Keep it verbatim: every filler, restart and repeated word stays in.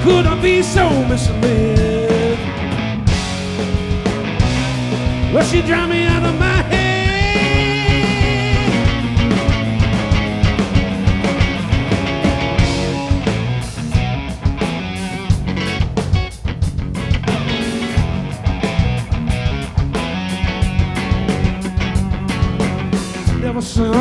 could I be so misled? Well, she drowned me out of my head. Never saw